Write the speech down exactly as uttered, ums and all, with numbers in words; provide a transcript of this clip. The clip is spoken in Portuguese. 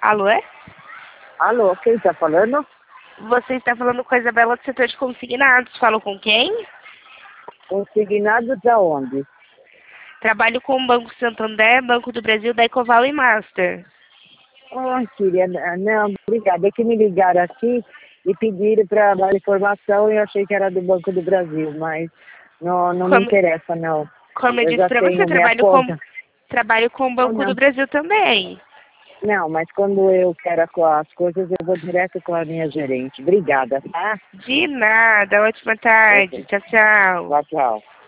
Alô, é? Alô, quem tá falando? Você está falando com a Isabela do setor de consignados. Falo com quem? Consignados aonde? Trabalho com o Banco Santander, Banco do Brasil, da Ecoval e Master. Ai, filha, não, obrigada. É que me ligaram aqui e pediram para dar informação e eu achei que era do Banco do Brasil, mas não, não me Como, interessa, não. como eu Eu disse já para você, tenho minha trabalho com, conta. trabalho com o Não, Banco do não. Brasil também. Não, mas quando eu quero as coisas, eu vou direto com a minha gerente. Obrigada, tá? De nada. Ótima tarde. Tchau, tchau. Tchau, tchau.